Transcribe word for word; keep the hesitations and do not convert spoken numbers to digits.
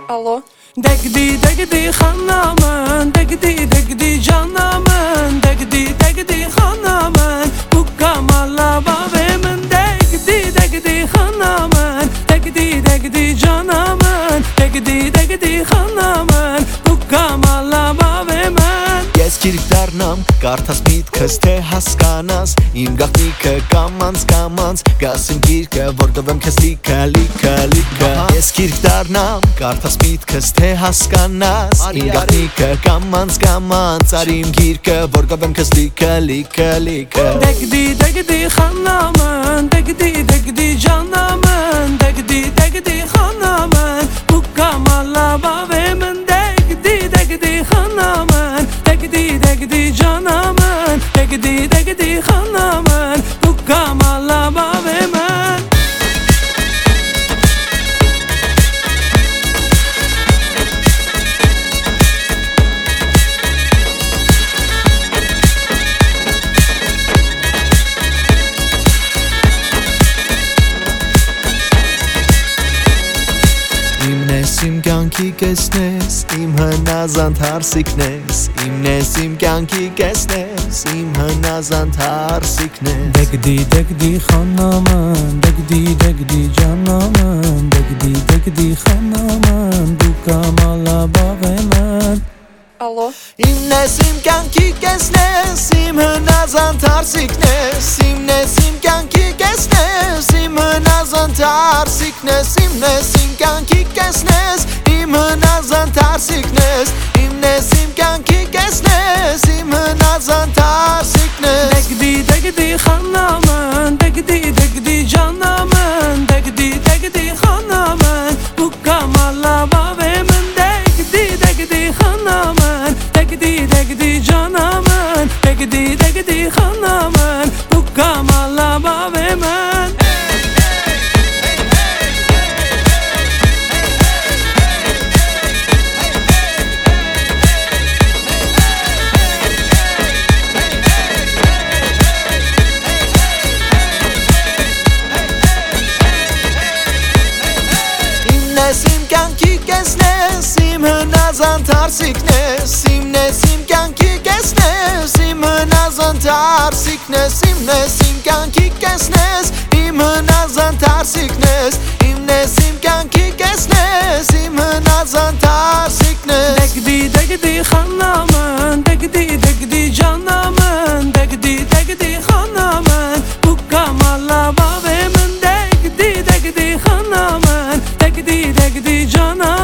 Allo. Degdi degdi hanımın, degdi degdi canımın, degdi degdi hanımın, bu kamalla babemin. Degdi degdi hanımın, degdi degdi canımın, degdi degdi hanımın, bu kamalla babemin. Եսքիրք դառնամ, կարդաս միտքս թե հասկանաս Իմ գաղտնիքը կամանց կամանց Գաս իմ գիրկը, որ գվեմ քեզ լիքը, լիքը, լիքը Եսքիրք դառնամ, կարդաս միտքս թե հասկանաս Իմ գաղտնիքը կամանց կամանց Արի իմ գիրկը, որ գվեմ քեզ լիքը, լիքը, լիքը Degdi degdi hanımın, degdi degdi canımın, degdi degdi hanımın, bu kamalla babemin. Degdi degdi hanımın, degdi degdi canımın, degdi degdi hanımın, bu kamalla babemin. Իմ կյանքի կեսնես, իմ հնազանդ հարսիկնես Իմն ես իմ կյանքի կեսնես, իմ հնազանդ հարսիկնես Degdi degdi hanımın, degdi degdi canımın, degdi degdi hanımın, bu kamalla babemin. Allo. Իմն ես իմ կյանքի կեսնես, իմ հնազանդ հարսիկնես Իմն ես իմ կյանքի կեսնես, իմ հնազանդ հարսիկնես Իմն ես իմ կյանքի կեսնես, իմ հնազանդ հարսիկնես Իմն ես իմ կյանքի կեսնես, իմ հնազանդ հարսիկնես Degdi degdi hanımın, degdi degdi canımın, degdi degdi hanımın, bu kamalla babemin. Degdi degdi hanımın, degdi degdi canımın, degdi degdi hanımın, bu kamalla babemin. Իմ կյանքի կեսնես, իմ հնազանդ հարսիկնես Իմն ես իմ կյանքի կեսնես, իմ հնազանդ հարսիկնես Իմն ես իմ կյանքի կեսնես, իմ հնազանդ հարսիկնես Իմն ես իմ կյանքի կեսնես, իմ հնազանդ հարսիկնես Degdi degdi hanımın, degdi degdi canımın, degdi degdi hanımın, bu kamalla babemin. Degdi degdi hanımın, degdi degdi canımın.